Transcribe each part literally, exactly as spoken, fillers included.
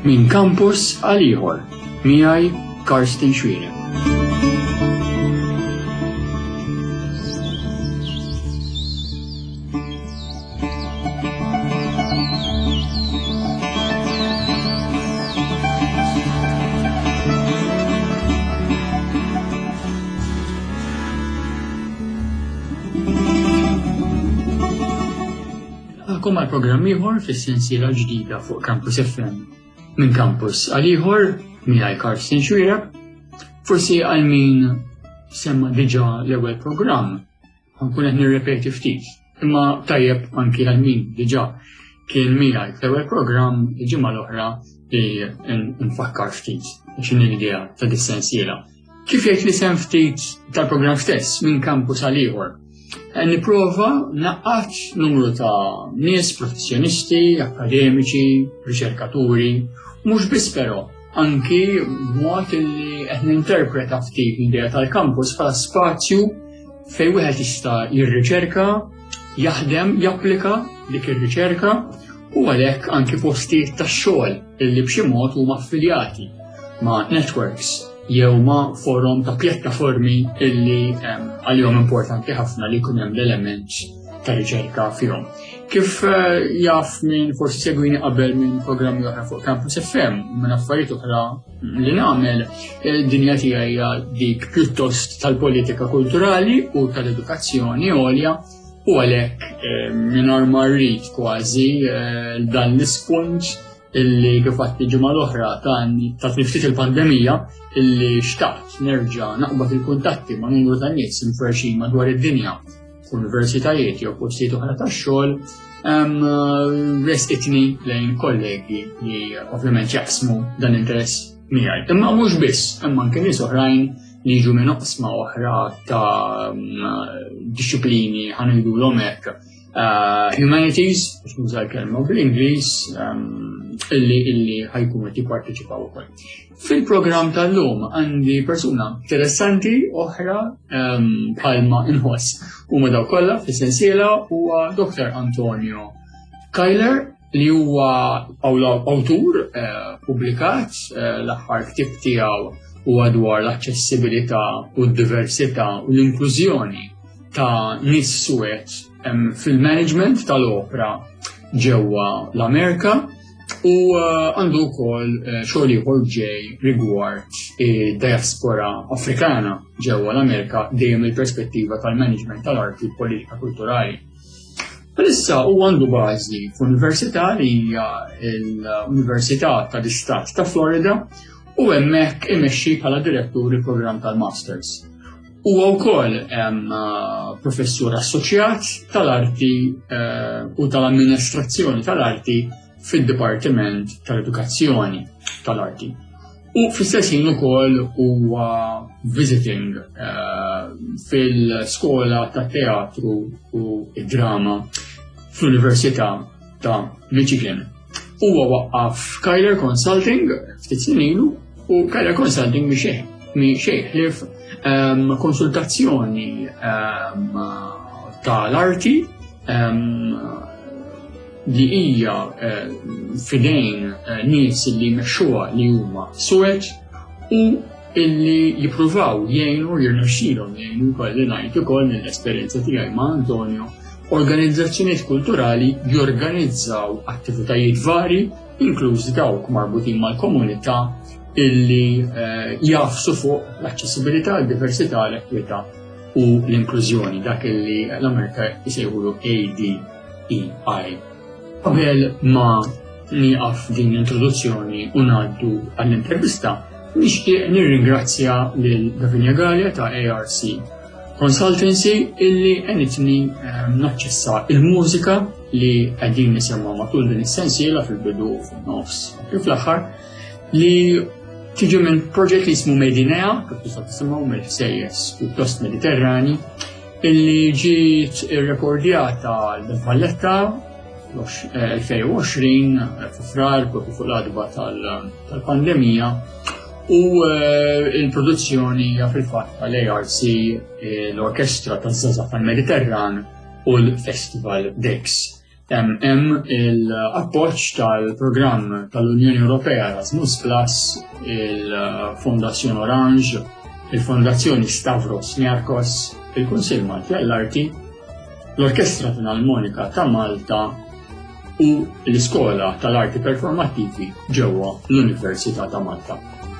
Min campus għal ieħor miegħi Karsten Schwierer. Għakum għal programm ieħor fis-sensiela ġdida fuq Campus F M. Min campus għal ieħor miegħi Karsten Schwierer, forsi għal min semma diġà l-ewwel programm, ħankun qed nirrepeti ftit, imma tajjeb anki għal min diġà kien miegħi l-ewwel programm il-ġimgħa l-oħra li nfakkar ftit x'inhi l-idea ta' dis-sensiela. Kif jgħid li sem ftit tal-programm stess min campus għal ieħor. Nipprova naqqat numru ta' nies professjonisti, akademiċi, riċerkaturi, mhux biss però anki b'mod li qed ninterpreta ftit l-idea tal-kampus bħala spazju fejn wieħed jista' jirriċerka, jaħdem, japplika dik ir-riċerka u għalhekk anki postijiet tax-xogħol illi b'xi mod huma affiljati ma' networks jew ma' forum ta' pjattaformi illi għalihom importanti ħafna li jkun hemm l-element ta' riċerka fihom. Kif jaf minn forsi segwini qabel minn programmi oħra fuq Campus F M, minn affarijiet oħra li nagħmel, id-dinja tiegħi hija dik pjuttost tal-politika kulturali u tal-edukazzjoni għolja u għalhekk mingħajr ma rrid kważi dan l-ispunt illi kif għatti ġimgħa l-oħra ta' ftit il-pandemija illi xtaqt nerġa' naqbad il-kuntatti ma' numru ta' nies imferxin madwar id-dinja f'universitajiet jew postijiet oħra tax-xogħol restitni lejn kollegi li ovvjament jaqsmu dan interess miegħi. Imma mhux biss, imma anke nies oħrajn li jiġu minn oqsma oħra ta' disċiplini ħanidulhom hekk humanities, biex nuża l-kelma bl-Ingliż, illi illi ħajkunu qed jipparteċipaw ukoll. Fil-programm tal-lum għandi persuna interessanti oħra bħalma inħoss huma daw kollha fis-sensiela huwa Doktor Antonio Kajler li huwa awtur pubblikat l-aħħar ktieb tiegħu huwa dwar l-aċċessibilità u d-diversità u l-inklużjoni ta' nies suwed fil-management tal-opra ġewwa l-Amerika u għandu wkoll xogħol ieħor ġej rigward id-diaspora Afrikana ġewwa l-Amerika dejjem il-perspettiva tal-management tal-arti u politika kulturali. Issa huwa għandu bażi f'università li hija l-Università tal-Istat ta' Florida u hemmhekk imexxi bħala direttur il-programm tal-Masters. Huwa wkoll professur assoċjat tal-arti u tal-amministrazzjoni tal-arti fid-Dipartiment tal-Edukazzjoni tal-Arti. U fl-istess ħin ukoll huwa visiting fil-Skola tat-Teatru u d-Drama fl-Università ta' Michigan. Huwa waqqaf Kajler Consulting ftit snin ilu u Kajler Consulting mi xejn ħlief konsultazzjoni tal-arti li hija fidejn nies li mexxuha li huma suwed u illi jippruvaw jgħinu jirnexxielhom jgħinu wkoll li ngħid ukoll mill-esperjenza tiegħi ma' Antonio organizzazzjonijiet kulturali jorganizzaw attivitajiet vari inklużi dawk marbutin mal-komunità illi jafsu fuq l-aċċessibilità, l-diversità, l-ekwità u l-inklużjoni, dak illi l-Amerika jsejħulu A D E I. Qabel ma nieqaf din l-introduzzjoni u ngħaddu għall-intervista, nixtieq nirringrazzja lil Davinia Gallia ta' A R C Consultancy illi għenitni naċċessa il-mużika li qegħdin nisimgħu matul din is-sensiela fil-bidu u fin-nofs. Kif l-aħħar li tiġi minn proġett li jismu Medinea, kif tistgħu tisimgħu mill-ħsejjes pjuttost Mediterrani, illi ġiet irrekordjata l-Valletta elfejn u għoxrin f'Frar fuq l-għadba tal-pandemija u il-produzzjoni hija fil-fatt tal-A R C, l-Orkestra taż-Żgħażagħ tal-Mediterran u l-Festival Dex. Hemm il-appoġġ tal-programm tal-Unjoni Ewropea Erasmus Plus, il-Fondazzjon Orange, il-Fondazzjoni Stavros Niarchos, il-Kunsill Malti għall-Arti, l-Orkestra Finalmonika ta' Malta u l-Iskola tal-Arti Performattivi ġewwa l-Università ta' Malta.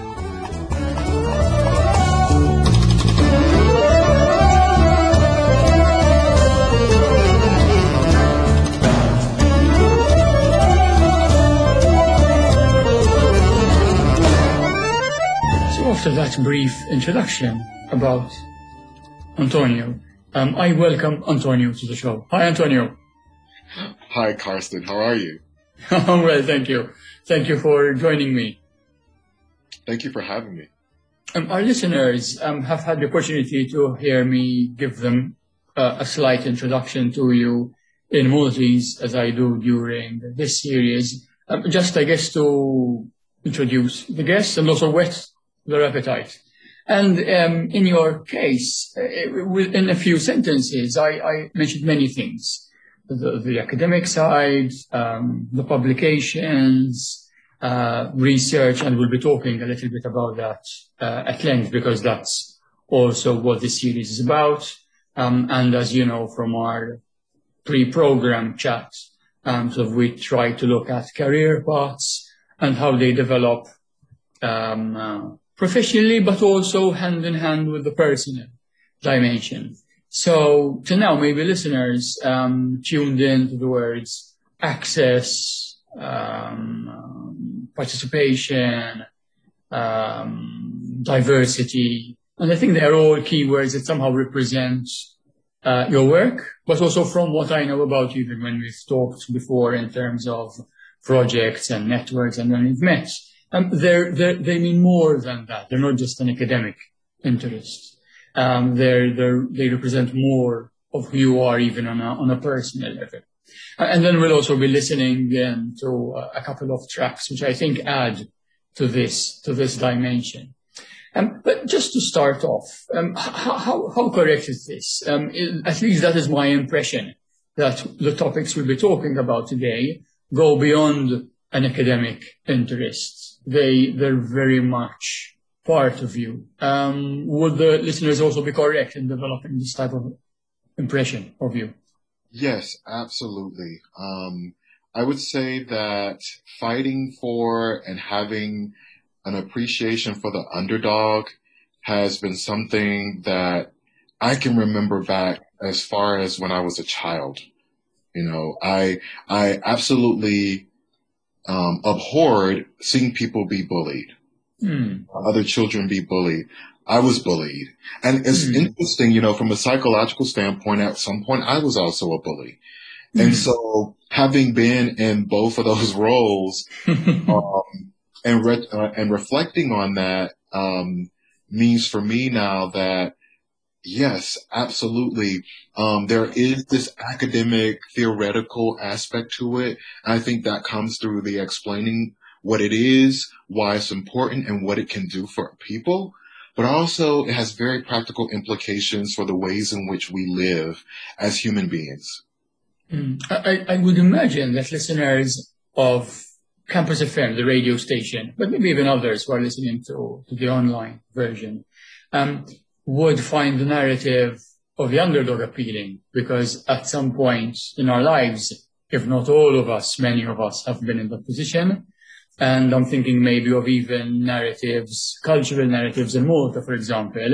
After that brief introduction about Antonio, um, I welcome Antonio to the show. Hi, Antonio. Hi, Karsten. How are you? I'm well, thank you. Thank you for joining me. Thank you for having me. Um, our listeners um, have had the opportunity to hear me give them uh, a slight introduction to you in Maltese, as I do during this series. Um, just, I guess, to introduce the guests and also whet their appetite. And um, in your case, uh, in a few sentences, I, I mentioned many things. The, the academic side, um, the publications, uh, research, and we'll be talking a little bit about that uh, at length, because that's also what this series is about. Um, and as you know from our pre-program chat, um, so we try to look at career paths and how they develop um, uh, professionally, but also hand in hand with the personal dimension. So to now, maybe listeners um, tuned in to the words access, um, um, participation, um, diversity, and I think they're all keywords that somehow represent uh, your work, but also from what I know about you, even when we've talked before in terms of projects and networks and when we've met. Um, they're, they're, they mean more than that. They're not just an academic interest. Um, they're, they're, they represent more of who you are, even on a, on a personal level. Uh, and then we'll also be listening in to uh, a couple of tracks, which I think add to this, to this dimension. Um, but just to start off, um, how, how, how correct is this? Um, it, at least that is my impression, that the topics we'll be talking about today go beyond an academic interest. They, they're very much part of you. Um, would the listeners also be correct in developing this type of impression of you? Yes, absolutely. Um, I would say that fighting for and having an appreciation for the underdog has been something that I can remember back as far as when I was a child. You know, I, I absolutely Um, abhorred seeing people be bullied, mm. other children be bullied. I was bullied. And it's mm. interesting, you know, from a psychological standpoint, at some point I was also a bully. Mm. And so having been in both of those roles, um, and, re- uh, and reflecting on that, um, means for me now that yes, absolutely. Um, there is this academic theoretical aspect to it. I think that comes through the explaining what it is, why it's important, and what it can do for people. But also it has very practical implications for the ways in which we live as human beings. Mm. I, I would imagine that listeners of Campus F M, the radio station, but maybe even others who are listening to, to the online version, um, would find the narrative of the underdog appealing, because at some point in our lives, if not all of us, many of us have been in that position. And I'm thinking maybe of even narratives, cultural narratives in Malta, for example,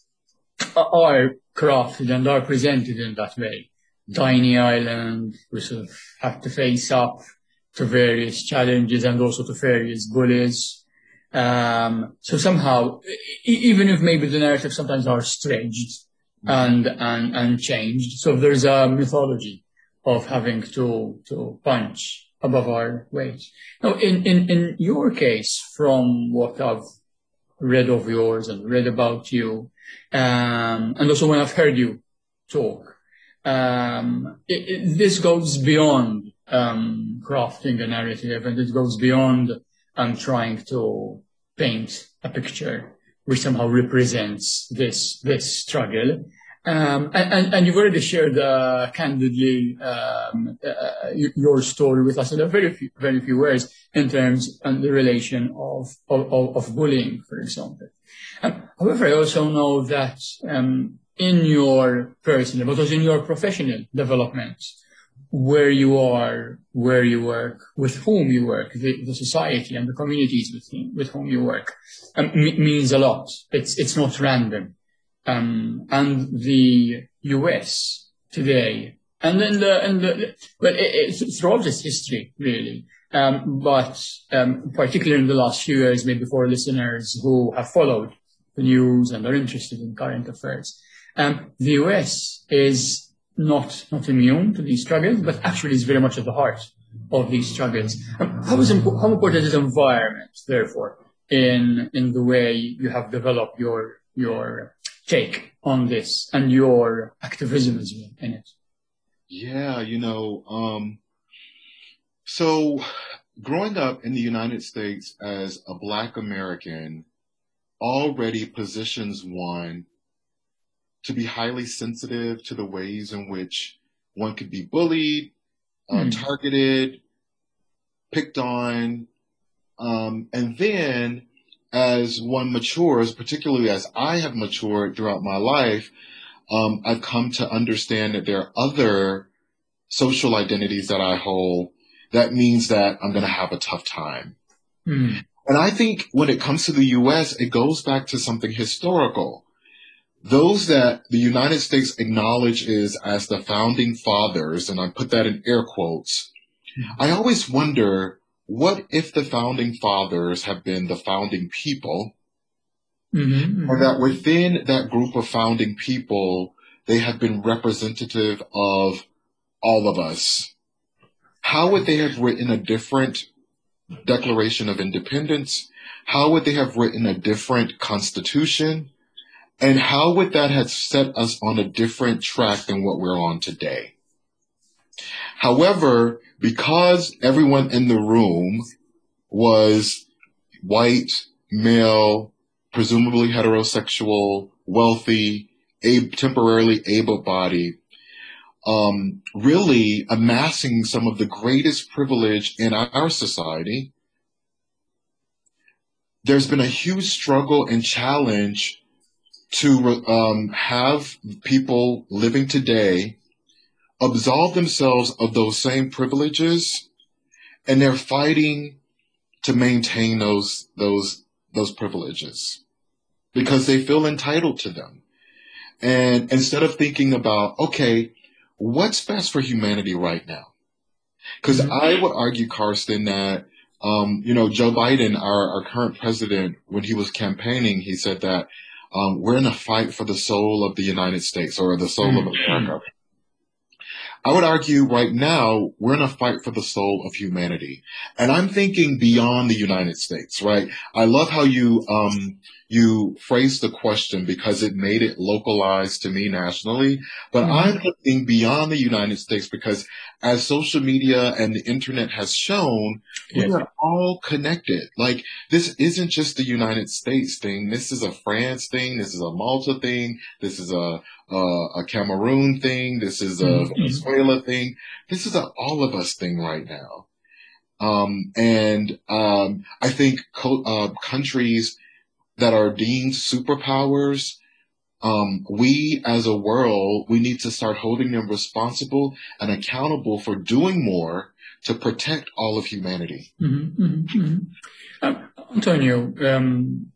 are crafted and are presented in that way. Tiny island, we sort of have to face up to various challenges and also to various bullies. Um, so somehow, e- even if maybe the narrative sometimes are stretched and, and, and changed, so there's a mythology of having to, to punch above our weight. Now, in, in, in your case, from what I've read of yours and read about you, um, and also when I've heard you talk, um, it, it, this goes beyond, um, crafting a narrative, and it goes beyond I'm trying to paint a picture which somehow represents this this struggle. Um, and, and, and you've already shared uh, candidly um, uh, your story with us in a very few, very few words in terms of the relation of, of, of bullying, for example. Um, however, I also know that um, in your personal, but also in your professional development, where you are, where you work, with whom you work, the, the society and the communities with, whom- with whom you work, um, m- means a lot. It's, it's not random. Um, and the U S today, and then the, and the, well, it, it's throughout its history, really. Um, but um, particularly in the last few years, maybe for listeners who have followed the news and are interested in current affairs, um, the U S is not not immune to these struggles, but actually is very much at the heart of these struggles. Um, how is impo- how important is environment, therefore, in in the way you have developed your your take on this and your activism as well in it? Yeah, you know, um, so growing up in the United States as a Black American already positions one to be highly sensitive to the ways in which one could be bullied, uh, Hmm. targeted, picked on, um, and then as one matures, particularly as I have matured throughout my life, um, I've come to understand that there are other social identities that I hold. That means that I'm going to have a tough time. Hmm. And I think when it comes to the U S, it goes back to something historical. Those that the United States acknowledges as the founding fathers, and I put that in air quotes, I always wonder, what if the founding fathers have been the founding people, Mm-hmm. or Mm-hmm. that within that group of founding people, they have been representative of all of us? How would they have written a different Declaration of Independence? How would they have written a different constitution? And how would that have set us on a different track than what we're on today? However, because everyone in the room was white, male, presumably heterosexual, wealthy, ab- temporarily able-bodied, um, really amassing some of the greatest privilege in our society, there's been a huge struggle and challenge to um, have people living today absolve themselves of those same privileges, and they're fighting to maintain those those those privileges because they feel entitled to them. And instead of thinking about, okay, what's best for humanity right now? Because Mm-hmm. I would argue, Karsten, that um, you know, Joe Biden, our, our current president, when he was campaigning, he said that um, we're in a fight for the soul of the United States, or the soul of America. I would argue right now we're in a fight for the soul of humanity. And I'm thinking beyond the United States, right? I love how you um you phrased the question because it made it localized to me nationally. But Mm-hmm. I'm thinking beyond the United States because as social media and the internet has shown, we Yes. are all connected. Like, this isn't just the United States thing. This is a France thing. This is a Malta thing. This is a uh, a Cameroon thing. This is a Mm-hmm. Venezuela thing. This is a all of us thing right now. Um, and um, I think co- uh, countries that are deemed superpowers, um, we as a world, we need to start holding them responsible and accountable for doing more to protect all of humanity. Mm-hmm. Mm-hmm. Mm-hmm. Um, Antonio, um,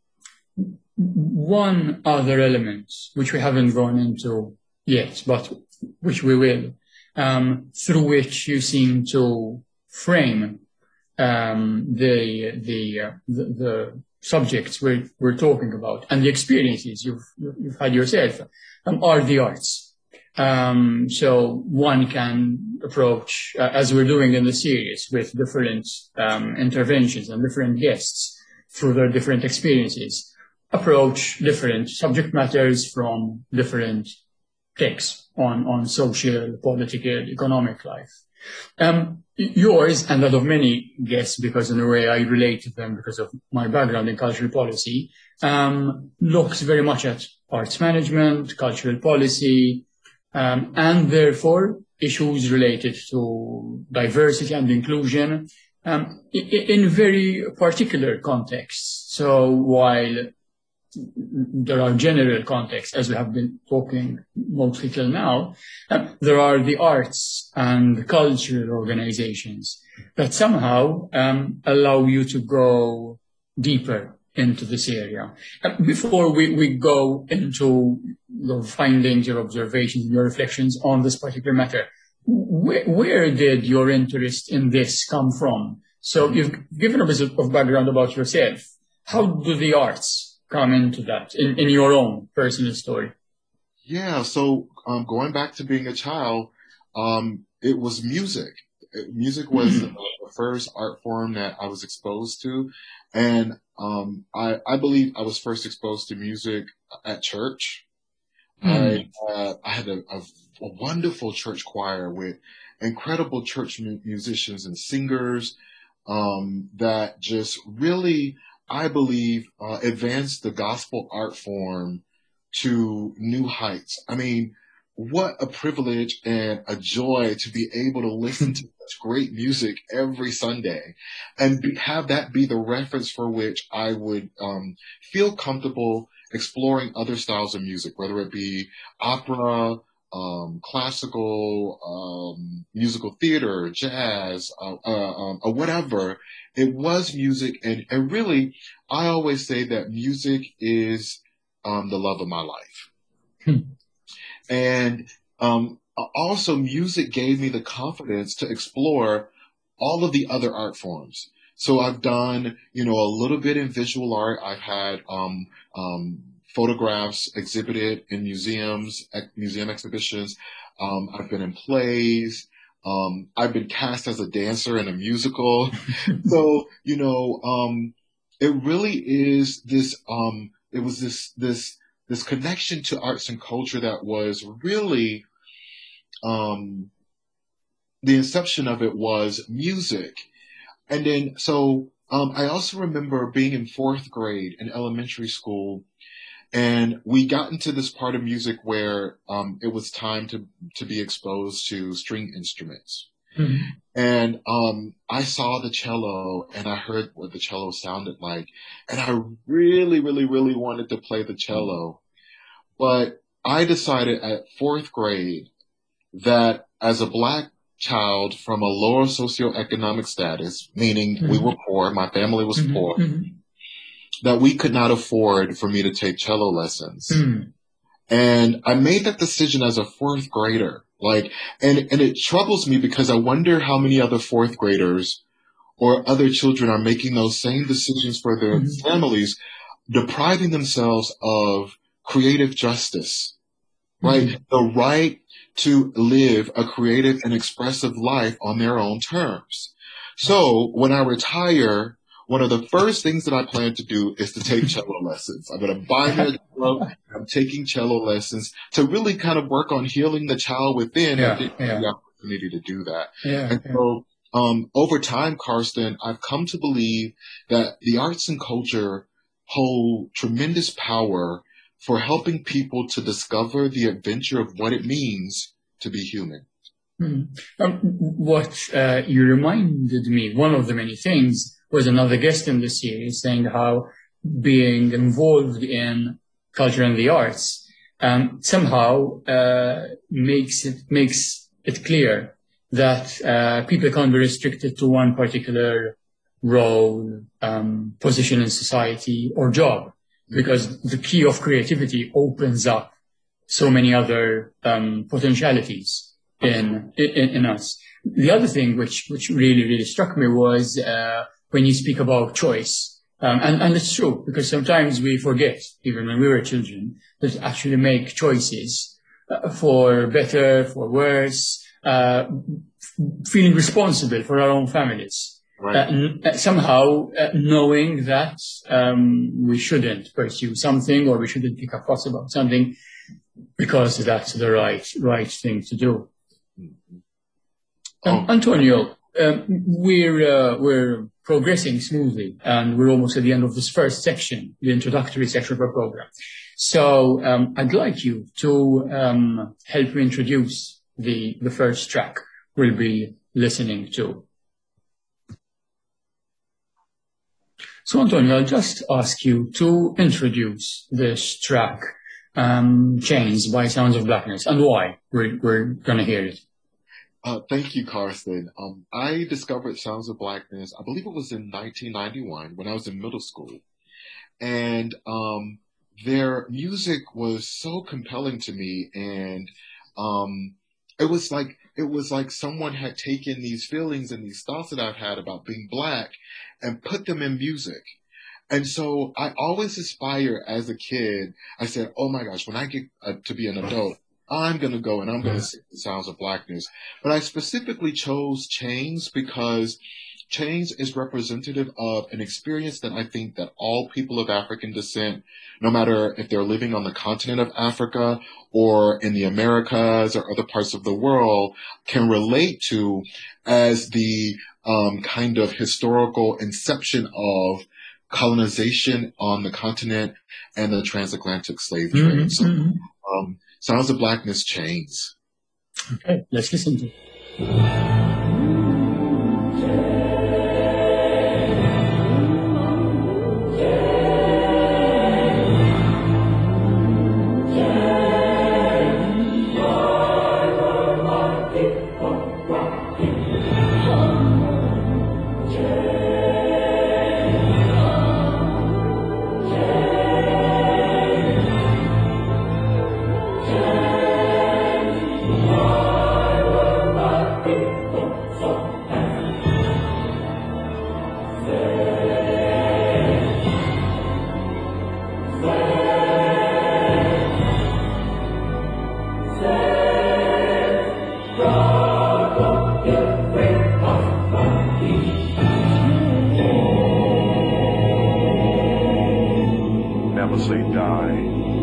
one other element which we haven't gone into yet, but which we will, um, through which you seem to frame um, the the, uh, the the subjects we're we're talking about and the experiences you've you've had yourself, um, are the arts. Um, so one can approach, uh, as we're doing in the series, with different um, interventions and different guests through their different experiences, approach different subject matters from different takes on, on social, political, economic life. Um, yours and that of many guests, because in a way I relate to them because of my background in cultural policy, um, looks very much at arts management, cultural policy, um, and therefore issues related to diversity and inclusion um, in, in very particular contexts. So while there are general contexts, as we have been talking mostly till now, um, there are the arts and cultural organizations that somehow um, allow you to go deeper into this area. Uh, before we, we go into your findings, your observations, your reflections on this particular matter, where, where did your interest in this come from? So you've given a bit of background about yourself. How do the arts come into that in, in your own personal story? Yeah, so um, going back to being a child, um, it was music. Music was the first art form that I was exposed to. And um, I, I believe I was first exposed to music at church. Mm. I, uh, I had a, a, a wonderful church choir with incredible church mu- musicians and singers um, that just really, I believe, uh, advanced the gospel art form to new heights. I mean, what a privilege and a joy to be able to listen to such great music every Sunday and be, have that be the reference for which I would um, feel comfortable exploring other styles of music, whether it be opera, um, classical, um, musical theater, jazz, uh, uh, um, or whatever. It was music. And, and really, I always say that music is um, the love of my life. Hmm. And um, also, music gave me the confidence to explore all of the other art forms. So I've done, you know, a little bit in visual art. I've had um, um, photographs exhibited in museums, ex- museum exhibitions. Um, I've been in plays. Um, I've been cast as a dancer in a musical. So, you know, um, it really is this, um, it was this, this, this connection to arts and culture that was really, um, the inception of it was music. And then, so, um, I also remember being in fourth grade in elementary school, and we got into this part of music where, um, it was time to, to be exposed to string instruments. Mm-hmm. And, um, I saw the cello and I heard what the cello sounded like. And I really, really, really wanted to play the cello. But I decided at fourth grade that as a Black child from a lower socioeconomic status, meaning mm-hmm. we were poor, my family was mm-hmm. poor, mm-hmm. that we could not afford for me to take cello lessons. Mm-hmm. And I made that decision as a fourth grader. Like, and, and it troubles me because I wonder how many other fourth graders or other children are making those same decisions for their mm-hmm. families, depriving themselves of creative justice, right? Mm-hmm. The right to live a creative and expressive life on their own terms. So when I retire, one of the first things that I plan to do is to take cello lessons. I'm going to buy me a cello. I'm taking cello lessons to really kind of work on healing the child within yeah, and give yeah. the opportunity to do that. Yeah, and yeah. so um, over time, Karsten, I've come to believe that the arts and culture hold tremendous power for helping people to discover the adventure of what it means to be human. Hmm. Um, what uh, you reminded me, one of the many things, was another guest in the series saying how being involved in culture and the arts um, somehow uh, makes it makes it clear that uh, people can't be restricted to one particular role, um, position in society, or job, because the key of creativity opens up so many other um, potentialities in, in in us. The other thing which which really really struck me was uh, when you speak about choice, um, and and it's true because sometimes we forget, even when we were children, to actually make choices uh, for better, for worse, uh, feeling responsible for our own families. Right. Uh, n- somehow uh, knowing that um, we shouldn't pursue something or we shouldn't pick a fuss about something. because that's the right right thing to do. Mhm. Um, Oh, Antonio, um, we're uh, we're progressing smoothly, and we're almost at the end of this first section, the introductory section of our program. So um, I'd like you to um, help me introduce the the first track we'll be listening to. So Antonio, I'll just ask you to introduce this track, um, "Chains" by Sounds of Blackness, and why we're we're gonna hear it. uh, thank you, Carson. Um, I discovered Sounds of Blackness, I believe it was in nineteen ninety-one when I was in middle school. And um, their music was so compelling to me. And um, it was like, it was like someone had taken these feelings and these thoughts that I've had about being black and put them in music. And so I always aspire as a kid. I said, oh my gosh, when I get uh, to be an adult, I'm going to go and I'm going to sing the Sounds of Blackness. But I specifically chose Chains because Chains is representative of an experience that I think that all people of African descent, no matter if they're living on the continent of Africa or in the Americas or other parts of the world, can relate to as the um, kind of historical inception of colonization on the continent and the transatlantic slave trade. Mm-hmm, So, mm-hmm. um, Sounds of Blackness, Chains. Okay, let's listen to it. Never say die.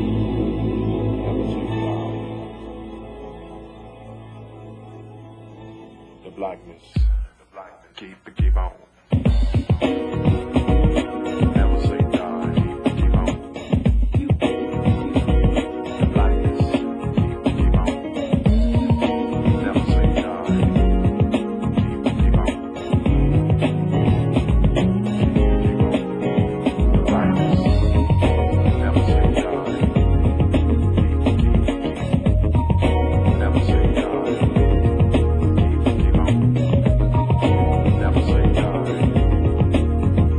The blackness. The blackness. Keep, keep on. Never say die. Keep, keep on. The blackness. Keep, keep on. Never say die. Keep, keep on. The blackness. Never say die. Keep, keep. Never say die. Keep, keep on. Never say die.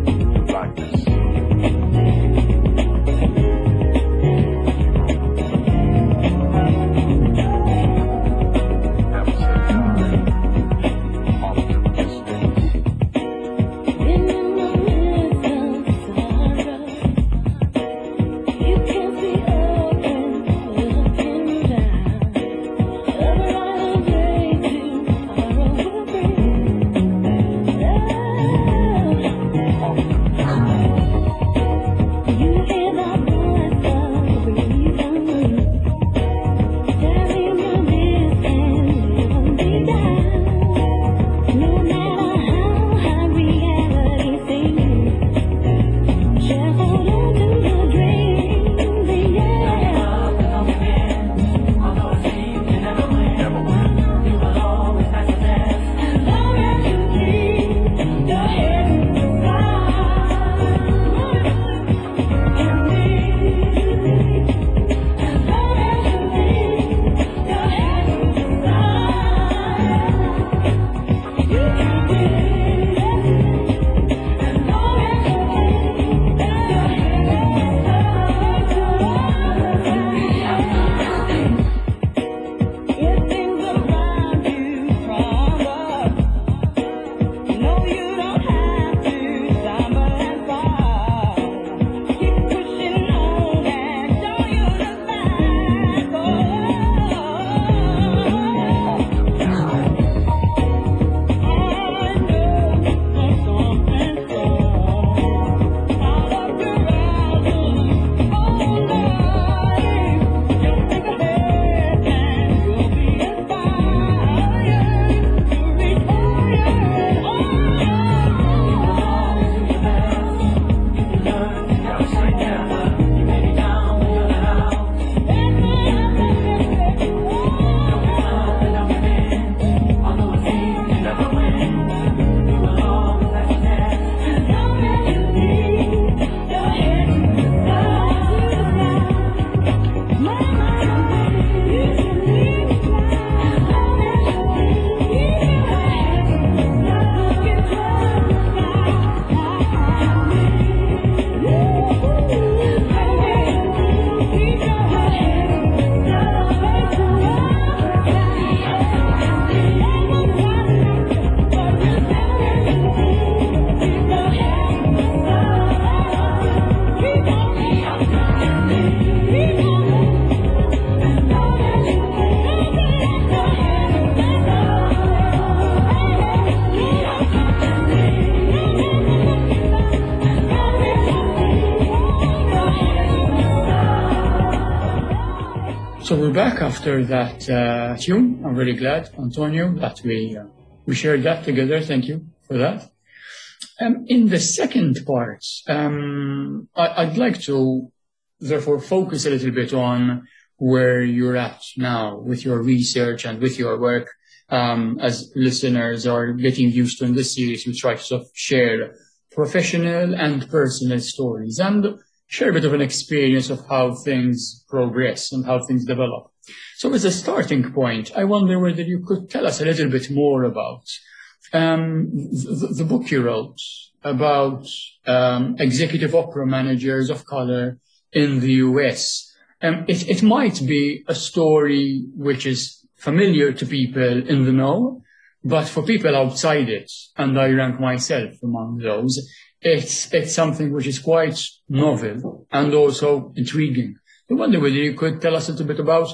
So we're back after that uh, tune. I'm very glad, Antonio, that we uh, we shared that together. Thank you for that. Um, in the second part, um, I, I'd like to therefore focus a little bit on where you're at now with your research and with your work. Um, as listeners are getting used to in this series, we try to sort of share professional and personal stories and share a bit of an experience of how things progress and how things develop. So as a starting point, I wonder whether you could tell us a little bit more about um, the, the book you wrote about um, executive opera managers of color in the U S. Um, it, it might be a story which is familiar to people in the know, but for people outside it, and I rank myself among those, it's it's something which is quite novel and also intriguing. I wonder whether you could tell us a little bit about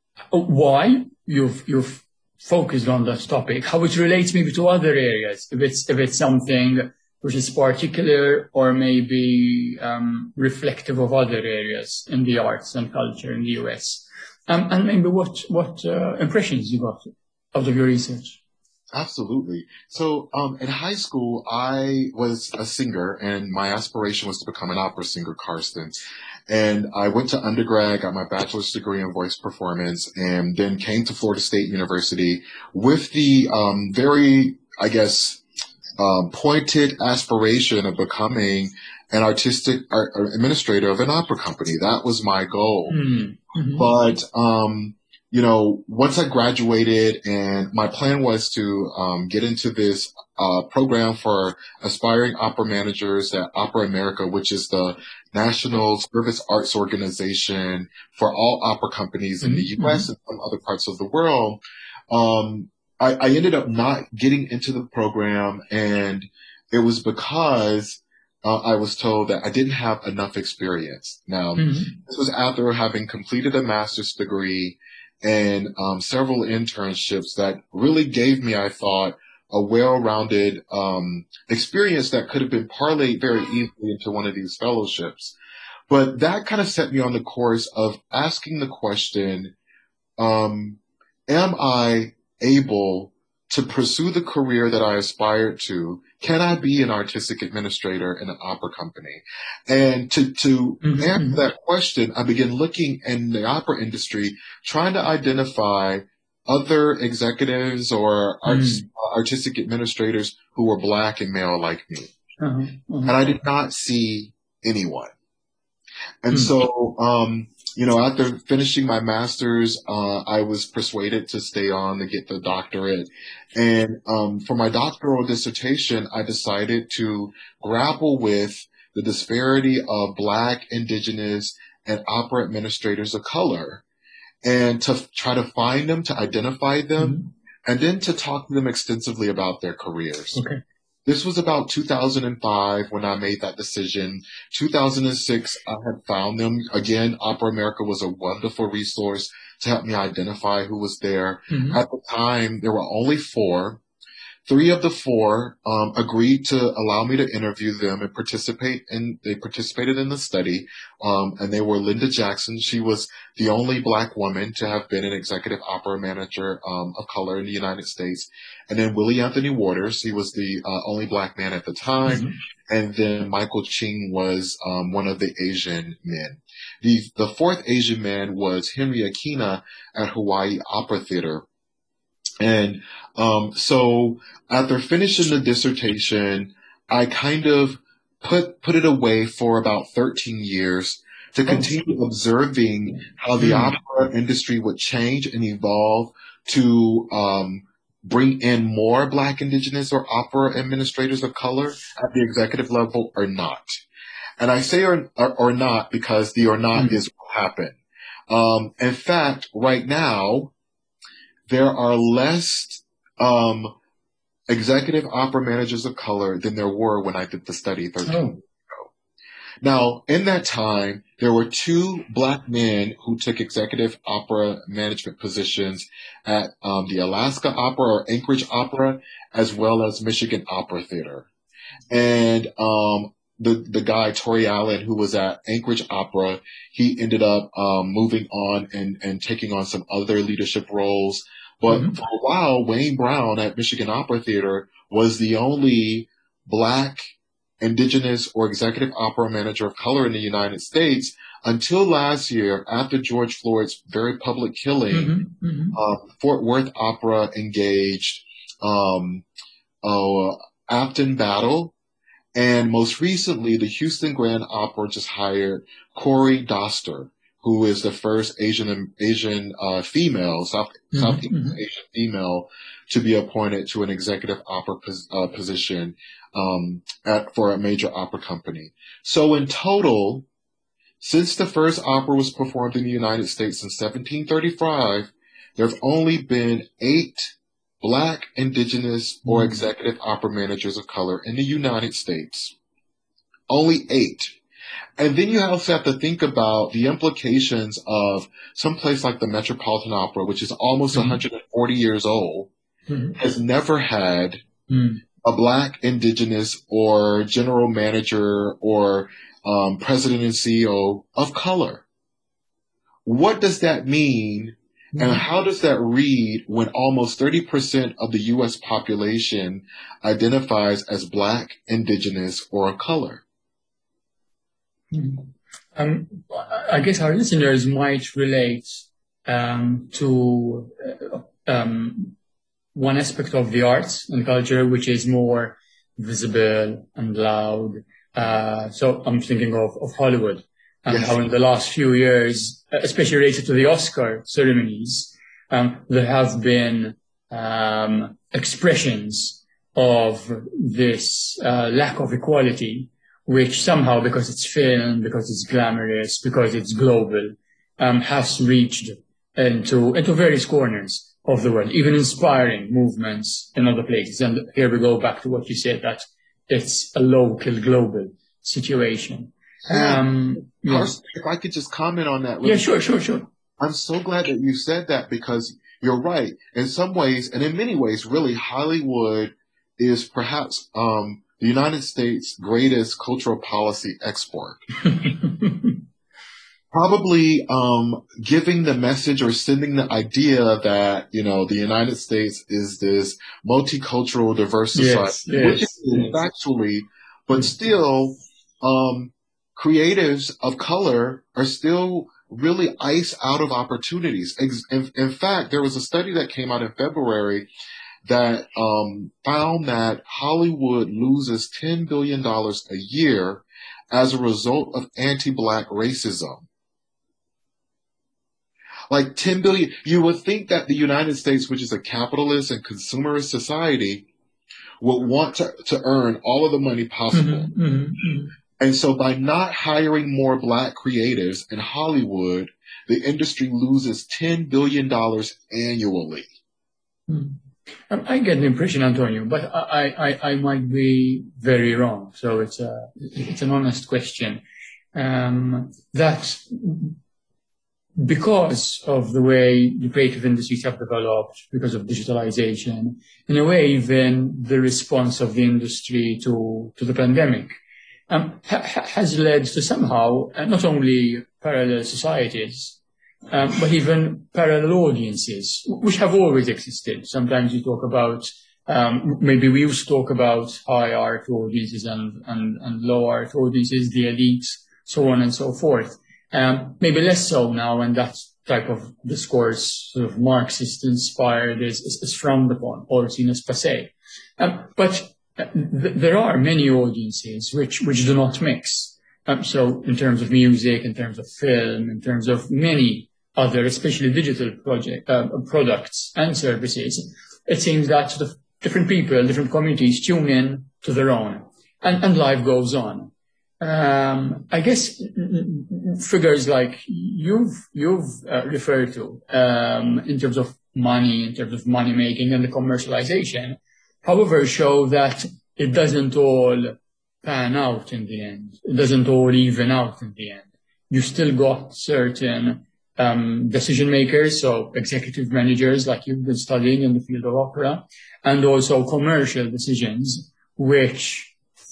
why you've you've focused on that topic, how it relates maybe to other areas, if it's if it's something which is particular or maybe um, reflective of other areas in the arts and culture in the U S. Um, and maybe what what uh, impressions you got out of your research. Absolutely. So um, in high school, I was a singer, and my aspiration was to become an opera singer, Karsten. And I went to undergrad, got my bachelor's degree in voice performance, and then came to Florida State University with the um, very, I guess, um, pointed aspiration of becoming an artistic art, administrator of an opera company. That was my goal. Mm-hmm. But um, you know, once I graduated, and my plan was to um, get into this uh, program for aspiring opera managers at Opera America, which is the national service arts organization for all opera companies in the U S and some other parts of the world. Um, I, I ended up not getting into the program, and it was because uh, I was told that I didn't have enough experience. Now, mm-hmm. this was after having completed a master's degree and um, several internships that really gave me, I thought, a well-rounded um, experience that could have been parlayed very easily into one of these fellowships. But that kind of set me on the course of asking the question, um, am I able to pursue the career that I aspired to? Can I be an artistic administrator in an opera company? And to, to mm-hmm. answer that question, I began looking in the opera industry, trying to identify other executives or art, mm. artistic administrators who were Black and male like me. Uh-huh. Uh-huh. And I did not see anyone. And mm. so, um, you know, after finishing my master's, uh, I was persuaded to stay on to get the doctorate. And um, for my doctoral dissertation, I decided to grapple with the disparity of Black, Indigenous, and opera administrators of color, and to try to find them, to identify them, mm-hmm. and then to talk to them extensively about their careers. Okay. This was about two thousand five when I made that decision. two thousand six, I had found them. Again, Opera America was a wonderful resource to help me identify who was there. Mm-hmm. At the time, there were only four. Three of the four um, agreed to allow me to interview them and participate in, they participated in the study. Um, and they were Linda Jackson. She was the only Black woman to have been an executive opera manager um, of color in the United States. And then Willie Anthony Waters, he was the uh, only Black man at the time. Mm-hmm. And then Michael Ching was um, one of the Asian men. The, the fourth Asian man was Henry Akina at Hawaii Opera Theater. And um, so after finishing the dissertation, I kind of put put it away for about thirteen years to continue observing how the opera industry would change and evolve to um, bring in more Black, Indigenous, or opera administrators of color at the executive level or not. And I say or, or, or not because the or not mm-hmm. is what happened. Um, in fact, right now, there are less um, executive opera managers of color than there were when I did the study thirteen years ago. Now, in that time, there were two Black men who took executive opera management positions at um, the Alaska Opera or Anchorage Opera, as well as Michigan Opera Theater. And um, the, the guy, Tori Allen, who was at Anchorage Opera, he ended up um, moving on and, and taking on some other leadership roles. But Mm-hmm. for a while, Wayne Brown at Michigan Opera Theater was the only Black, Indigenous, or executive opera manager of color in the United States until last year, after George Floyd's very public killing. Mm-hmm. Mm-hmm. Uh, Fort Worth Opera engaged um, uh, Afton Battle, and most recently, the Houston Grand Opera just hired Corey Doster, who is the first Asian Asian uh, female, South Mm-hmm. Southeast Mm-hmm. Asian female, to be appointed to an executive opera pos- uh, position um, at, for a major opera company. So in total, since the first opera was performed in the United States in seventeen thirty-five, there have only been eight Black, Indigenous, or Mm-hmm. executive opera managers of color in the United States. Only eight. And then you also have to think about the implications of some place like the Metropolitan Opera, which is almost Mm-hmm. one hundred forty years old, Mm-hmm. has never had Mm-hmm. a Black, Indigenous, or general manager or um, president and C E O of color. What does that mean? And how does that read when almost thirty percent of the U S population identifies as Black, Indigenous, or of color? Mm-hmm. Um, I guess our listeners might relate um, to uh, um, one aspect of the arts and culture, which is more visible and loud. Uh, so I'm thinking of, of Hollywood and Yes. how in the last few years, especially related to the Oscar ceremonies, um, there have been um, expressions of this uh, lack of equality, which somehow, because it's film, because it's glamorous, because it's global, um, has reached into into various corners of the world, even inspiring movements in other places. And here we go back to what you said, that it's a local, global situation. Yeah. Um, yeah. Carson, if I could just comment on that. Really yeah, sure, sure, sure. I'm so glad that you said that, because you're right. In some ways, and in many ways, really, Hollywood is perhaps um, the United States' greatest cultural policy export. Probably um, giving the message or sending the idea that, you know, the United States is this multicultural, diverse society, Yes, yes, which it is yes. factually, but still, um, creatives of color are still really iced out of opportunities. Ex- In, in fact, there was a study that came out in February that um, found that Hollywood loses ten billion dollars a year as a result of anti-Black racism. Like ten billion, you would think that the United States, which is a capitalist and consumerist society, would want to, to earn all of the money possible. Mm-hmm, mm-hmm. And so by not hiring more Black creatives in Hollywood, the industry loses ten billion dollars annually. Mm. Um, I get the impression, Antonio, but I, I, I might be very wrong. So it's a, it's an honest question. Um, that because of the way the creative industries have developed, because of digitalization, in a way, even the response of the industry to, to the pandemic um, ha- has led to somehow uh, not only parallel societies, um, but even parallel audiences, which have always existed. Sometimes you talk about, um, maybe we used to talk about high art audiences and, and, and low art audiences, the elites, so on and so forth. Um, maybe less so now, and that type of discourse, sort of Marxist-inspired, is, is, is frowned upon or seen as passé. Um, but uh, th- there are many audiences which, which do not mix. Um, so in terms of music, in terms of film, in terms of many other, especially digital project, uh, products and services, it seems that sort of different people, different communities tune in to their own, and, and life goes on. Um, I guess figures like you've you've uh, referred to um, in terms of money, in terms of money making and the commercialization, however, show that it doesn't all pan out in the end. It doesn't all even out in the end. You still got certain um, decision makers, so executive managers like you've been studying in the field of opera, and also commercial decisions, which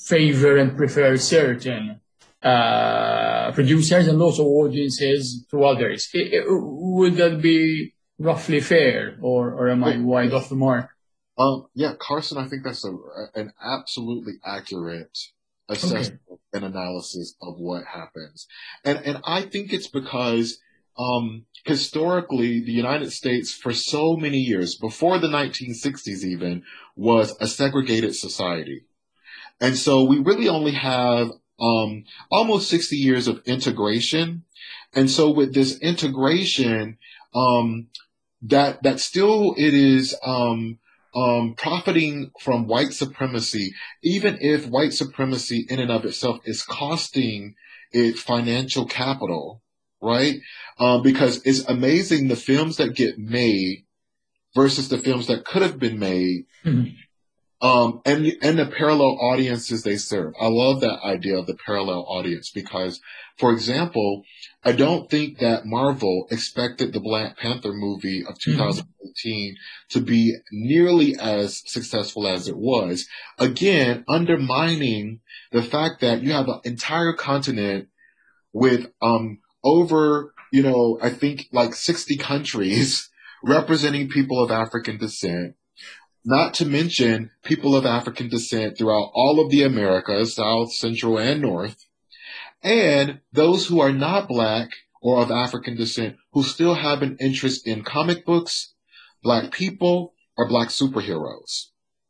favor and prefer certain uh, producers and also audiences to others. I- I- would that be roughly fair, or, or am I wide off the mark? Um, yeah, Carson, I think that's a, an absolutely accurate assessment Okay. and analysis of what happens. And, and I think it's because, um, historically, the United States for so many years, before the nineteen sixties even, was a segregated society. And so we really only have, um, almost sixty years of integration. And so with this integration, um, that that still it is um, um, profiting from white supremacy, even if white supremacy in and of itself is costing it financial capital, right? Um, because it's amazing the films that get made versus the films that could have been made, Mhm. um, and and the parallel audiences they serve. I love that idea of the parallel audience because, for example, I don't think that Marvel expected the Black Panther movie of Mhm. twenty eighteen to be nearly as successful as it was. Again, undermining the fact that you have an entire continent with um over, you know, I think like sixty countries representing people of African descent, not to mention people of African descent throughout all of the Americas, South, Central, and North, and those who are not Black or of African descent who still have an interest in comic books, Black people, or Black superheroes.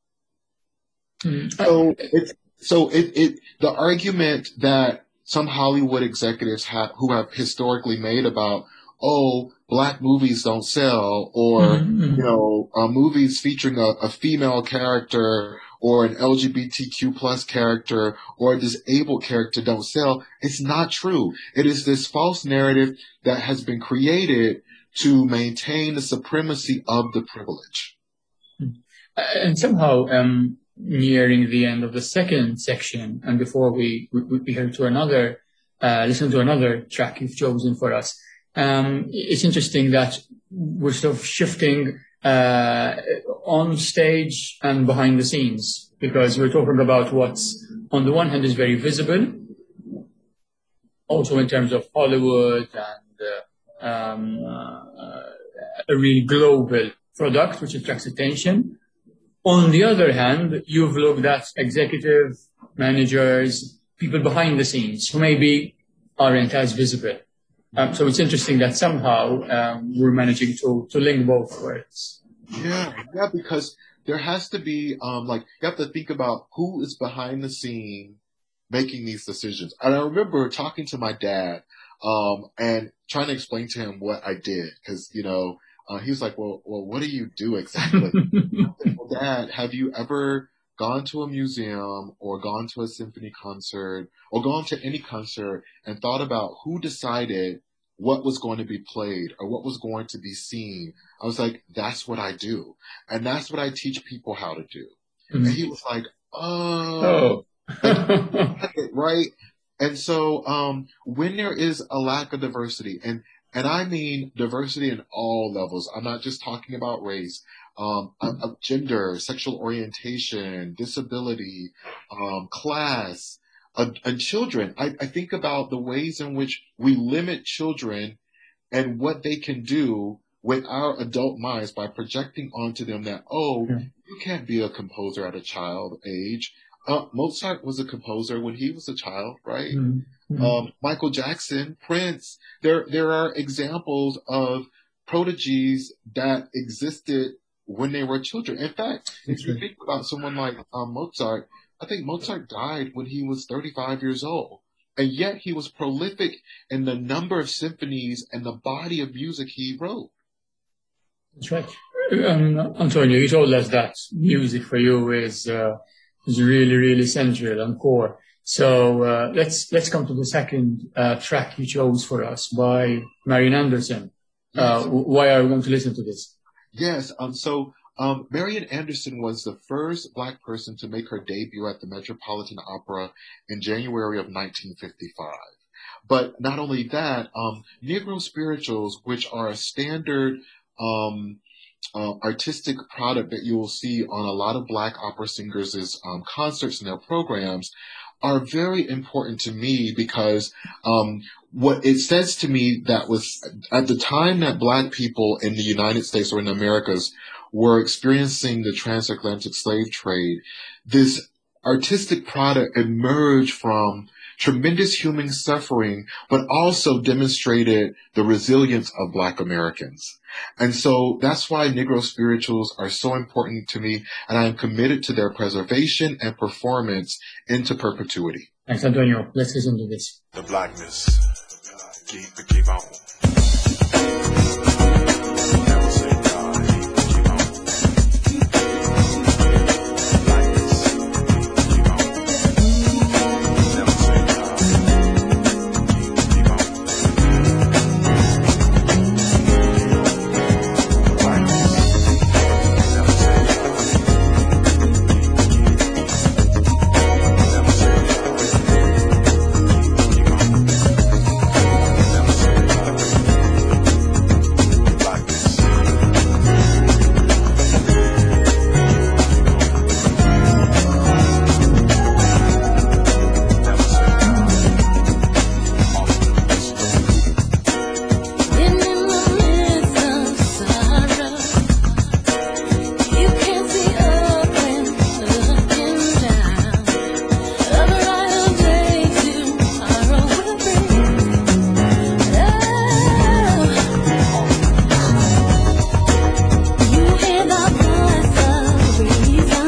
Mhm. Uh, So it's so it, it the argument that some Hollywood executives have who have historically made about, oh, Black movies don't sell, or mhm, you mhm. know uh, movies featuring a, a female character or an L G B T Q plus character or a disabled character don't sell. It's not true. It is this false narrative that has been created to maintain the supremacy of the privilege. Uh, And somehow, um, nearing the end of the second section, and before we we, we head to another, uh, listen to another track you've chosen for us, um, it's interesting that we're sort of shifting uh, on stage and behind the scenes, because we're talking about what's on the one hand is very visible, also in terms of Hollywood and uh, um, uh, a really global product which attracts attention. On the other hand, you've looked at executive managers, people behind the scenes who maybe aren't as visible. Um, so it's interesting that somehow um, we're managing to, to link both words. Yeah, yeah, because there has to be um like you have to think about who is behind the scene making these decisions. And I remember talking to my dad um and trying to explain to him what I did because you know uh, he was like, "Well, well, what do you do exactly?" I said, "Well, Dad, have you ever gone to a museum or gone to a symphony concert or gone to any concert and thought about who decided what was going to be played or what was going to be seen?" I was like, "That's what I do. And that's what I teach people how to do." And he Mhm. was like, "Oh, Oh. like, right?" And so, um, when there is a lack of diversity, and and I mean diversity in all levels. I'm not just talking about race, um, of, of gender, sexual orientation, disability, um, class, uh, and children. I, I think about the ways in which we limit children and what they can do with our adult minds by projecting onto them that, oh, Yeah. you can't be a composer at a child age. Uh, Mozart was a composer when he was a child, right? Mhm. Mhm. Um, Michael Jackson, Prince. There, there are examples of prodigies that existed when they were children. In fact, if That's you right. think about someone like um, Mozart, I think Mozart died when he was thirty-five years old. And yet he was prolific in the number of symphonies and the body of music he wrote. That's right. Um, Antonio, you told us that music for you is uh, is really, really central and core. So uh, let's let's come to the second uh, track you chose for us by Marian Anderson. Uh, Yes, why are we going to listen to this? yes. Um, so um, Marian Anderson was the first Black person to make her debut at the Metropolitan Opera in January of nineteen fifty-five. But not only that, um, Negro spirituals, which are a standard um, uh, artistic product that you will see on a lot of Black opera singers' um, concerts and their programs are very important to me because um, what it says to me that was at the time that Black people in the United States or in the Americas were experiencing the transatlantic slave trade, this artistic product emerged from tremendous human suffering, but also demonstrated the resilience of Black Americans. And so that's why Negro spirituals are so important to me, and I am committed to their preservation and performance into perpetuity. Thanks, Antonio. Let's listen to this. The blackness, keep it, keep on. Never say die, keep it, keep on. Blackness, keep on. Never say die, keep it, keep on. Blackness, never say die, keep it, keep on. Never say die, keep it, keep on. Never say die, blackness. Never say die, all of them. In the midst of sorrow, you can see up and looking down. A brighter day tomorrow will bring. You hear the voice of reason,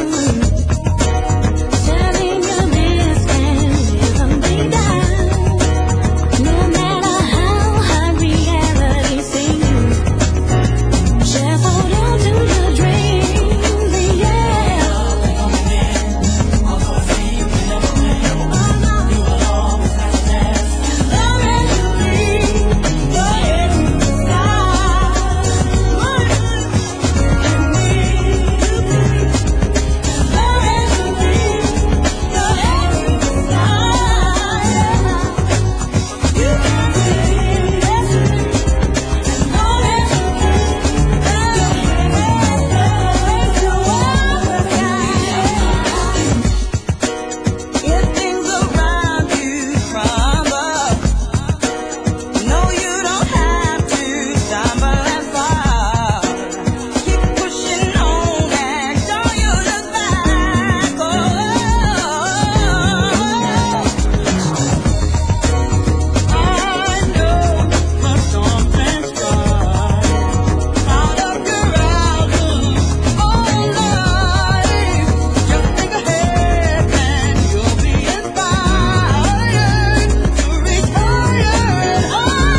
telling you this can never be done. No matter how hard reality seems, just hold on to your dreams, yeah. If things around you crumble, no, you don't have to stumble and fall. Keep pushing on and don't you look back. Oh, I know the storms and scars out of your outlook on life. Just think ahead and you'll be inspired to reach higher and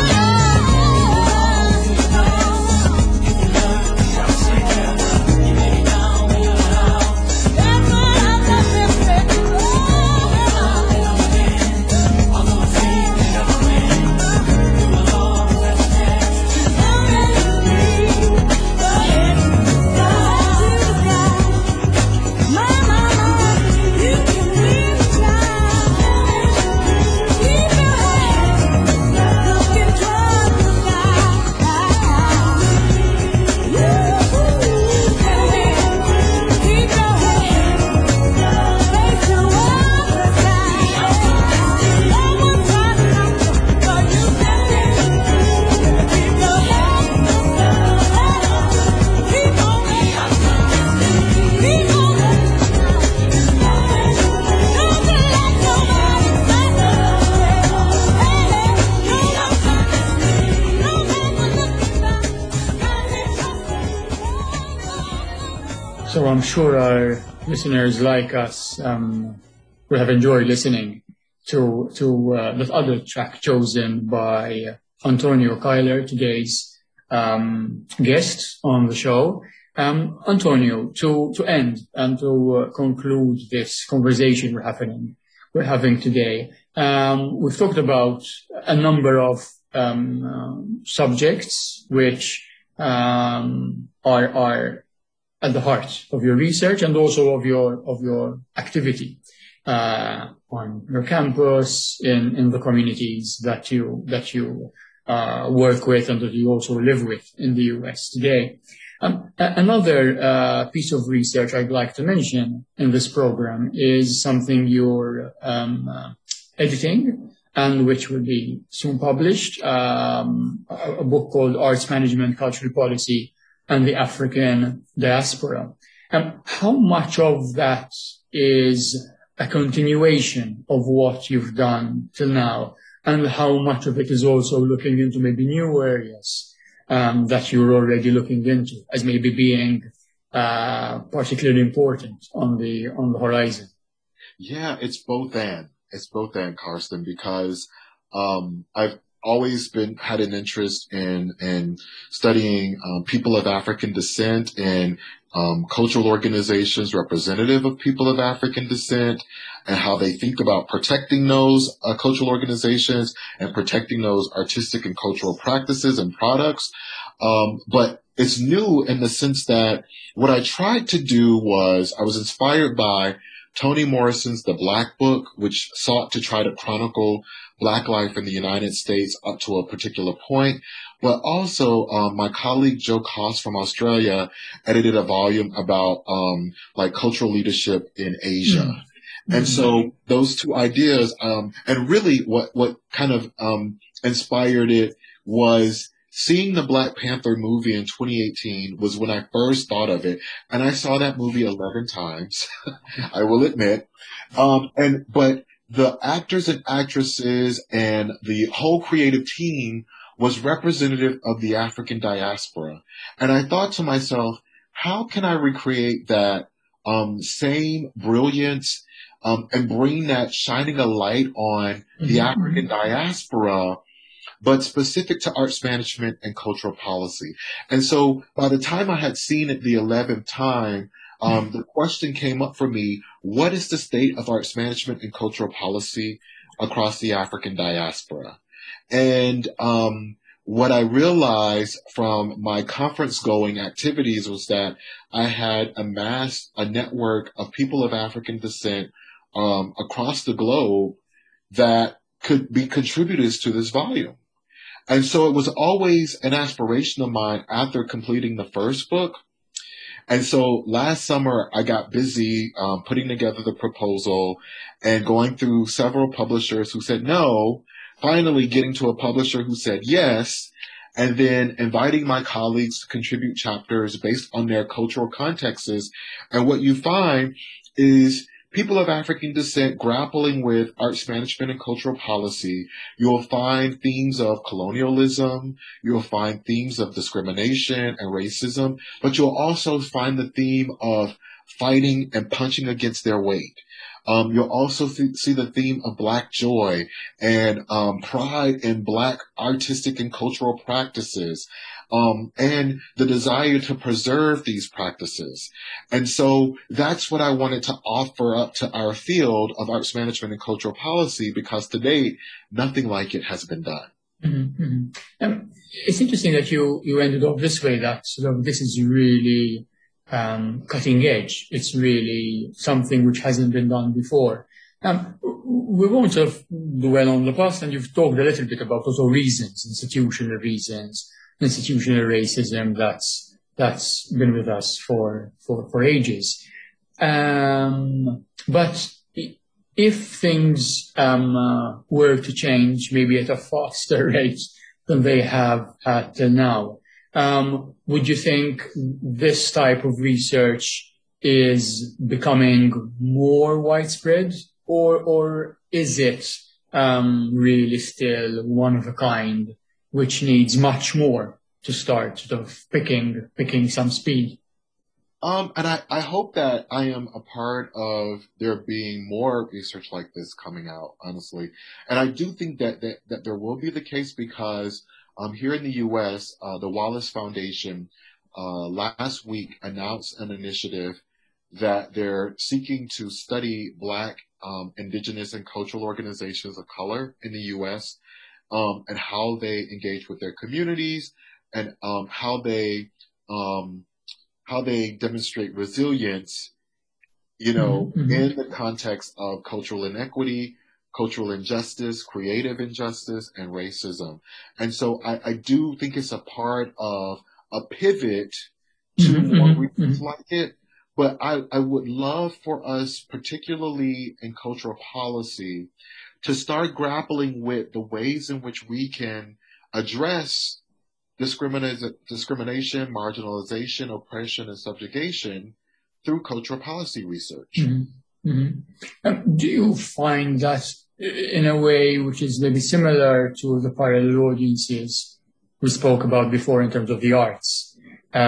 So I'm sure our listeners like us um, will have enjoyed listening to to uh, the other track chosen by Antonio Kyler, today's um, guest on the show. Um, Antonio, to, to end and to uh, conclude this conversation we're having, we're having today, um, we've talked about a number of um, um, subjects which um, are are at the heart of your research and also of your of your activity uh, on your campus, in, in the communities that you that you uh, work with and that you also live with in the U S today. Um, a- another uh, piece of research I'd like to mention in this program is something you're um, uh, editing and which will be soon published, um, a, a book called Arts Management, Cultural Policy, and the African Diaspora. Um, how much of that is a continuation of what you've done till now, and how much of it is also looking into maybe new areas um, that you're already looking into as maybe being uh, particularly important on the on the horizon? Yeah, it's both and. It's both and, Karsten, because um, I've always been had an interest in in studying um, people of African descent and um, cultural organizations representative of people of African descent, and how they think about protecting those uh, cultural organizations and protecting those artistic and cultural practices and products. Um, but it's new in the sense that what I tried to do was I was inspired by Toni Morrison's The Black Book, which sought to try to chronicle Black life in the United States up to a particular point. But also, um, my colleague Joe Koss from Australia edited a volume about um, like cultural leadership in Asia. Mm. And so those two ideas, um, and really what, what kind of um, inspired it was seeing the Black Panther movie in twenty eighteen was when I first thought of it. And I saw that movie eleven times, I will admit. Um, and, but the actors and actresses and the whole creative team was representative of the African diaspora. And I thought to myself, how can I recreate that um, same brilliance um, and bring that shining a light on the Mhm. African diaspora, but specific to arts management and cultural policy? And so by the time I had seen it the eleventh time, um, the question came up for me, what is the state of arts management and cultural policy across the African diaspora? And um, what I realized from my conference going activities was that I had amassed a network of people of African descent um, across the globe that could be contributors to this volume. And so it was always an aspiration of mine after completing the first book. And so last summer, I got busy um, putting together the proposal and going through several publishers who said no, finally getting to a publisher who said yes, and then inviting my colleagues to contribute chapters based on their cultural contexts. And what you find is people of African descent grappling with arts management and cultural policy. You'll find themes of colonialism, you'll find themes of discrimination and racism, but you'll also find the theme of fighting and punching against their weight. Um, you'll also th- see the theme of Black joy and um, pride in Black artistic and cultural practices, um, and the desire to preserve these practices. And so that's what I wanted to offer up to our field of arts management and cultural policy, because to date, nothing like it has been done. Mm-hmm. Mm-hmm. Um, it's interesting that you, you ended up this way, that sort of this is really um, cutting edge. It's really something which hasn't been done before. Um, we won't sort of dwell on the past, and you've talked a little bit about also reasons, institutional reasons, institutional racism that's that's been with us for for, for ages. Um, but if things um, uh, were to change maybe at a faster rate than they have had till now, um, would you think this type of research is becoming more widespread, or or is it um, really still one of a kind, which needs much more to start sort of picking picking some speed? Um, and I, I hope that I am a part of there being more research like this coming out, honestly. And I do think that, that, that there will be the case, because um, here in the U S, uh, the Wallace Foundation uh, last week announced an initiative that they're seeking to study Black, um, Indigenous, and cultural organizations of color in the U S, um, and how they engage with their communities, and um, how they um, how they demonstrate resilience, you know, Mm-hmm. in the context of cultural inequity, cultural injustice, creative injustice, and racism. And so I, I do think it's a part of a pivot two Mhm, more mhm, reasons mhm. like it. But I, I would love for us, particularly in cultural policy, to start grappling with the ways in which we can address discrimination, discrimination, marginalization, oppression, and subjugation through cultural policy research. Mhm, mhm. Um, do you find that i- in a way which is maybe similar to the parallel audiences we spoke about before in terms of the arts?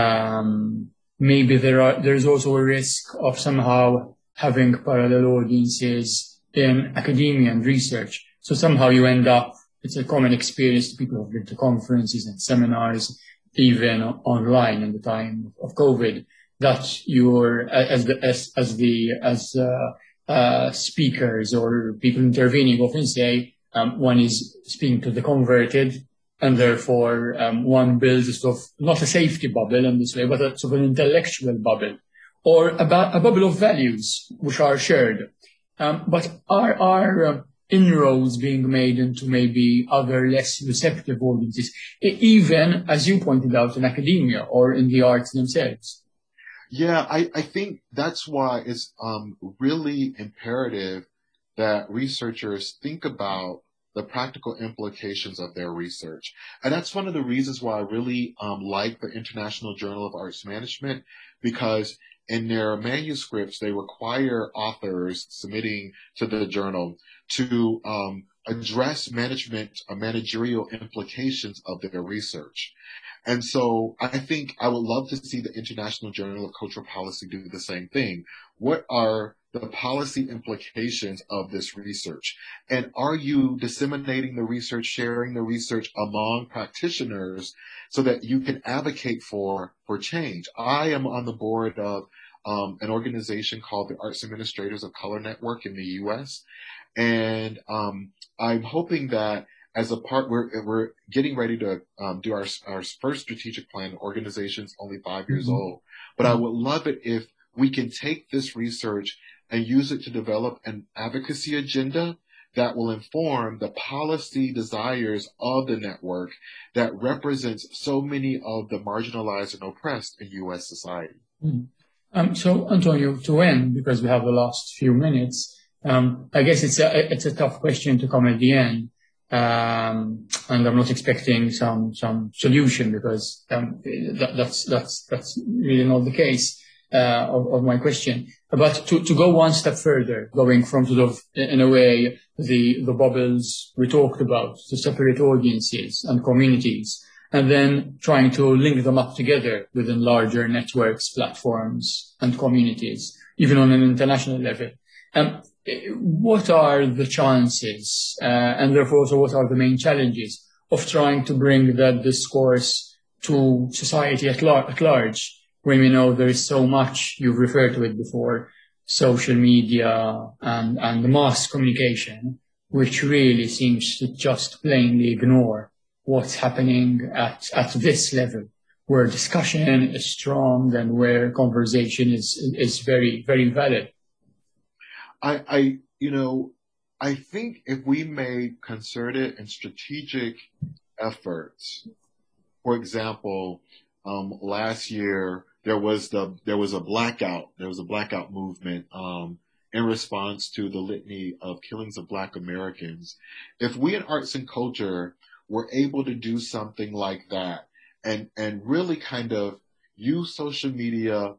Um, maybe there are there's also a risk of somehow having parallel audiences in academia and research. So somehow you end up, it's a common experience to people who've been to conferences and seminars, even o- online in the time of COVID, that you're as the as as the as uh, uh, speakers or people intervening often say, um, one is speaking to the converted, and therefore um, one builds a sort of not a safety bubble in this way, but a sort of an intellectual bubble, or a, bu- a bubble of values which are shared. Um, but are are um, inroads being made into maybe other less receptive audiences, e- even as you pointed out in academia or in the arts themselves? Yeah, I, I think that's why it's um, really imperative that researchers think about the practical implications of their research. And that's one of the reasons why I really um, like the International Journal of Arts Management, because in their manuscripts, they require authors submitting to the journal to um, address management, uh, managerial implications of their research. And so I think I would love to see the International Journal of Cultural Policy do the same thing. What are the policy implications of this research? And are you disseminating the research, sharing the research among practitioners so that you can advocate for, for change? I am on the board of um, an organization called the Arts Administrators of Color Network in the U S. And um, I'm hoping that as a part, we're, we're getting ready to um, do our, our first strategic plan. The organization's only five years Mhm. old. But I would love it if we can take this research and use it to develop an advocacy agenda that will inform the policy desires of the network that represents so many of the marginalized and oppressed in U S society. Mhm. Um, so, Antonio, to end, because we have the last few minutes, um, I guess it's a it's a tough question to come at the end, um, and I'm not expecting some some solution because um, that, that's that's that's really not the case uh, of, of my question. But to, to go one step further, going from sort of in a way the the bubbles we talked about to separate audiences and communities, and then trying to link them up together within larger networks, platforms, and communities, even on an international level. Um, eh, what are the chances, uh, and therefore also what are the main challenges of trying to bring that discourse to society at, lar- at large, when we know there is so much, you've referred to it before, social media and, and the mass communication, which really seems to just plainly ignore what's happening at, at this level, where discussion is strong and where conversation is is very, very valid. I, I, you know, I think if we made concerted and strategic efforts, for example, um, last year there was the there was a blackout. There was a blackout movement um, in response to the litany of killings of Black Americans. If we in arts and culture were able to do something like that and and really kind of use social media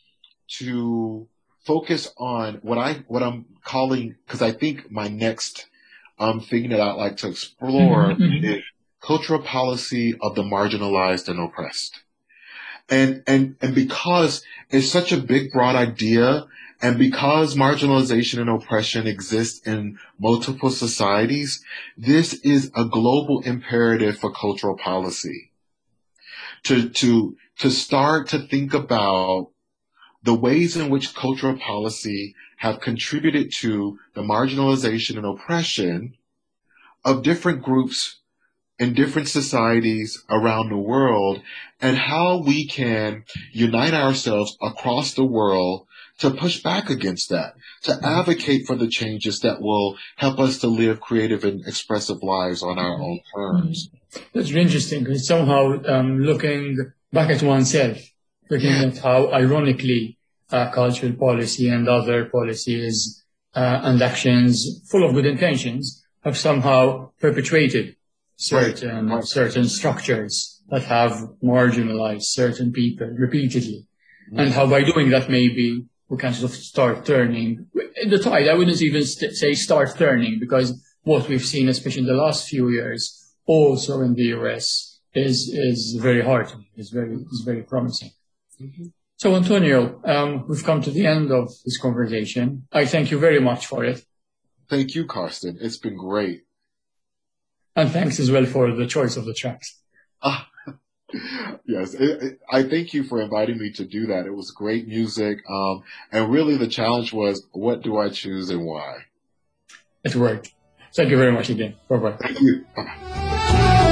to focus on what I what I'm calling, because I think my next um, thing that I'd like to explore Mhm, mhm. is cultural policy of the marginalized and oppressed. And and and because it's such a big, broad idea, and because marginalization and oppression exist in multiple societies, this is a global imperative for cultural policy. To to to start to think about the ways in which cultural policy have contributed to the marginalization and oppression of different groups in different societies around the world, and how we can unite ourselves across the world to push back against that, to advocate for the changes that will help us to live creative and expressive lives on our own terms. That's really interesting because somehow um, looking back at oneself looking at how, ironically, uh, cultural policy and other policies uh, and actions full of good intentions have somehow perpetuated certain Right. certain structures that have marginalized certain people repeatedly. And how by doing that, maybe we can sort of start turning the tide. I wouldn't even st- say start turning, because what we've seen, especially in the last few years, also in the U S, is is very heartening, is very is very promising. So, Antonio, um, we've come to the end of this conversation. I thank you very much for it, Thank you, Karsten. It's been great. and thanks as well for the choice of the tracks. Ah, yes, it, it, I thank you for inviting me to do that. It was great music. Um, and really the challenge was, what do I choose and why? It worked. Thank you very much again. Bye bye. Thank you. Bye-bye.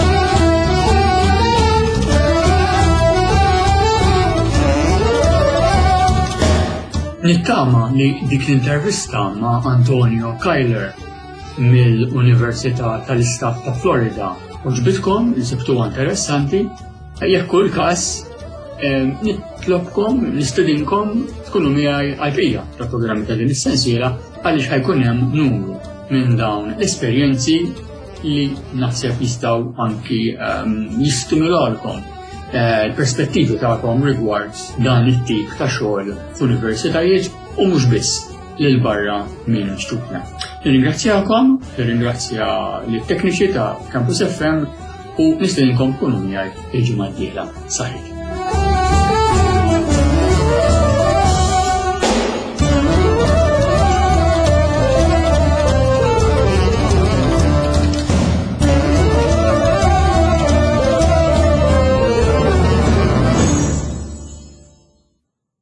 Nittama li dik l-intervista ma' Antonio Kyler mill-Università tal-Istat ta' Florida u ġbitkom li sibtuha interessanti, jekk kull każ eh, nitlobkom, nistedinkom tkunu miegħi għal-bqija tal-programmi ta' din is-sensiela għaliex ħajkun hemm numru minn dawn l-esperjenzi li naħseb jistgħu anki um, jistimulawkom l-perspettivi tagħkom rigward dan it-tip ta' xogħol f'universitajiet u mhux biss lil barra minn xtutna. Nirringrazzjakom, nirringrazzja lit-tekniċi ta' Campus F M u nistedinkom tkunu miegħi il-ġimgħa d-dieħla. Saħħit.